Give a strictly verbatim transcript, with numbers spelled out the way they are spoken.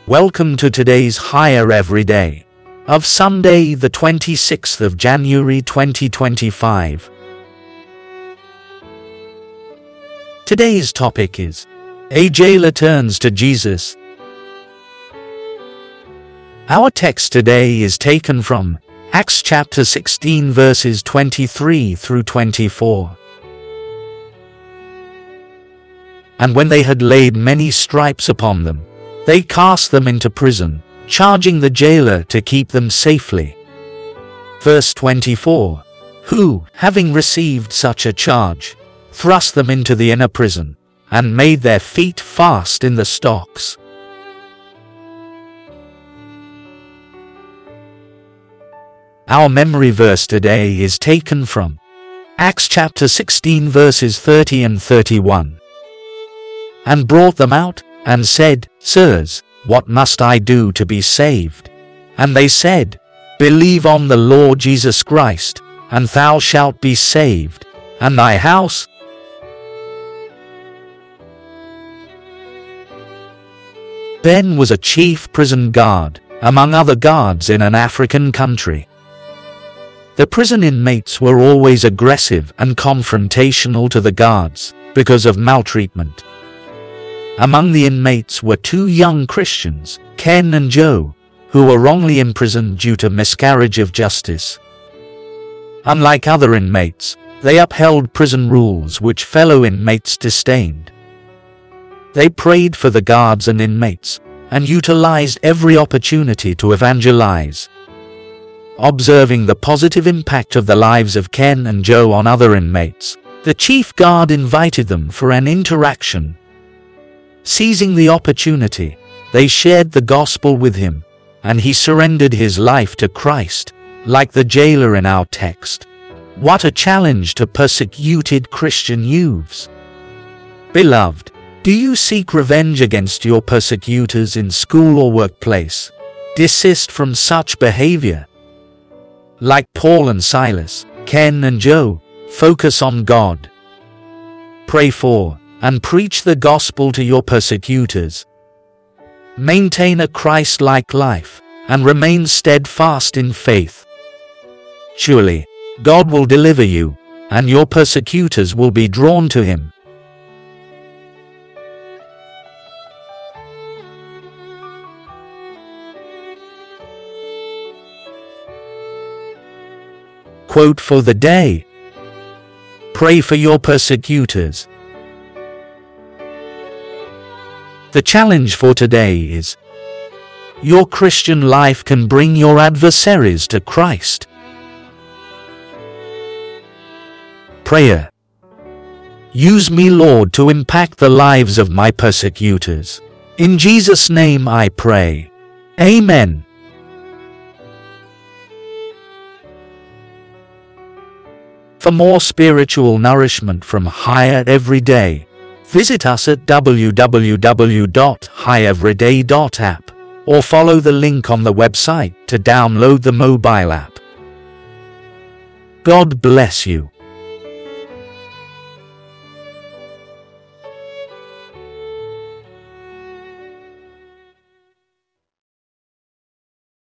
Welcome to today's Higher Everyday of Sunday, the twenty-sixth of January twenty twenty-five. Today's topic is A Jailer Turns to Jesus. Our text today is taken from Acts chapter sixteen verses twenty-three through twenty-four. And when they had laid many stripes upon them, they cast them into prison, charging the jailer to keep them safely. Verse twenty-four, who, having received such a charge, thrust them into the inner prison, and made their feet fast in the stocks. Our memory verse today is taken from Acts chapter sixteen verses thirty and thirty-one. And brought them out, and said, Sirs, what must I do to be saved? And they said, Believe on the Lord Jesus Christ, and thou shalt be saved, and thy house. Ben was a chief prison guard, among other guards in an African country. The prison inmates were always aggressive and confrontational to the guards, because of maltreatment. Among the inmates were two young Christians, Ken and Joe, who were wrongly imprisoned due to miscarriage of justice. Unlike other inmates, they upheld prison rules which fellow inmates disdained. They prayed for the guards and inmates, and utilized every opportunity to evangelize. Observing the positive impact of the lives of Ken and Joe on other inmates, the chief guard invited them for an interaction. Seizing the opportunity, they shared the gospel with him, and he surrendered his life to Christ, like the jailer in our text. What a challenge to persecuted Christian youths! Beloved, do you seek revenge against your persecutors in school or workplace? Desist from such behavior. Like Paul and Silas, Ken and Joe, focus on God. Pray for and preach the gospel to your persecutors. Maintain a Christ-like life, and remain steadfast in faith. Surely, God will deliver you, and your persecutors will be drawn to Him. Quote for the day: Pray for your persecutors. The challenge for today is, your Christian life can bring your adversaries to Christ. Prayer. Use me, Lord, to impact the lives of my persecutors. In Jesus' name I pray. Amen. For more spiritual nourishment from Higher Everyday, visit us at w w w dot high everyday dot app or follow the link on the website to download the mobile app. God bless you.